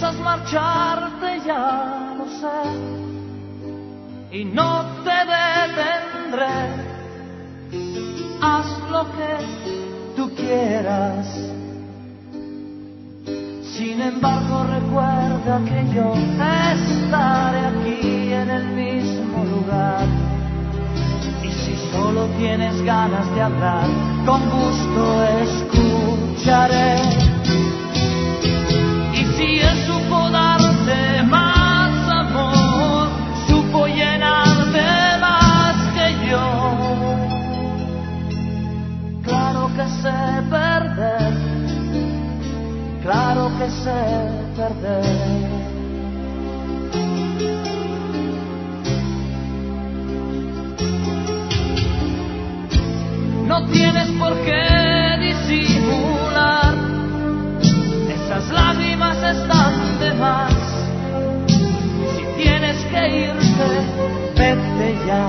piensas marcharte, ya lo sé, y no te detendré. Haz lo que tú quieras. Sin embargo, recuerda que yo estaré aquí en el mismo lugar. Y si solo tienes ganas de hablar, con gusto escucharé. Y si él supo darte más amor, supo llenarte más que yo. Claro que sé perder, claro que sé perder. No tienes por qué disimular, esas lágrimas están de más. Si tienes que irte, vete ya.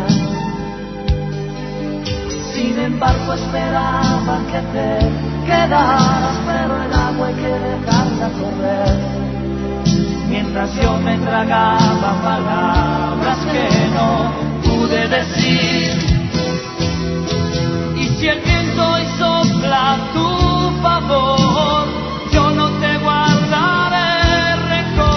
Sin embargo, esperaba que te quedaras, pero el agua hay que dejarla correr. Mientras yo me tragaba palabras que no pude decir. Y si el viento hoy sopla a tu favor, yo no te guardaré rencor.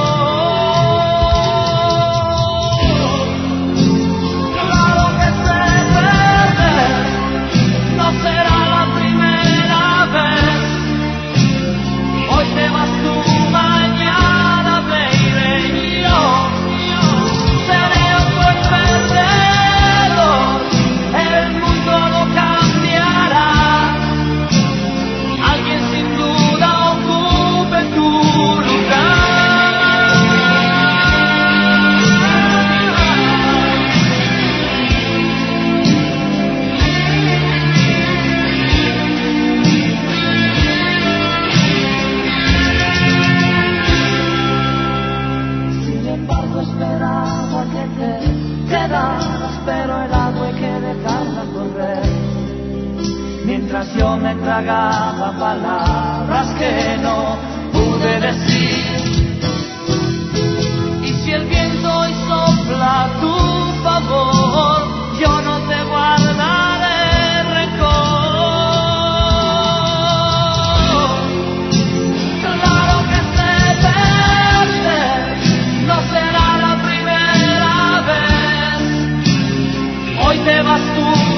Claro que sé perder, no será la primera vez. Hoy te vas tú, mañana me iré yo. Seré un buen perdedor, el mundo no cambiará. Alguien sin duda ocupe tu lugar. Sin embargo, esperaba que te quedaras, pero el agua hay que dejarla correr. Mientras yo me tragaba palabras que no pude decir. Y si el viento hoy sopla a tu favor, yo no te guardaré rencor. Claro que sé perder, no será la primera vez. Hoy te vas tú,